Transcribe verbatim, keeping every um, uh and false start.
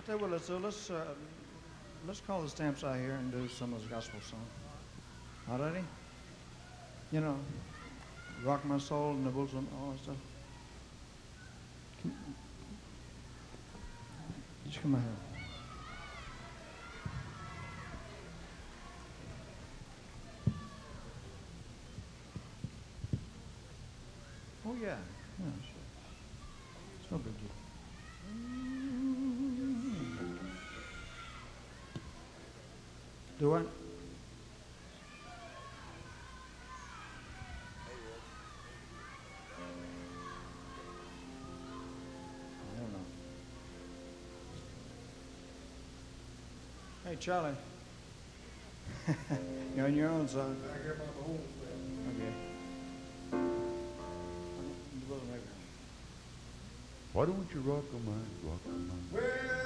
Say, well, let's, uh, let's, uh, let's call the stamps out here and do some of the gospel song. All righty? You know, rock my soul in the bosom, all that stuff. Can, just come out here. Oh, yeah. Yeah, sure. It's no big deal. Do it? I don't know. Hey, Charlie. You're on your own, son. I get my own thing. Okay. Brother Mayberry. Why don't you rock a mind, rock a mind? Well,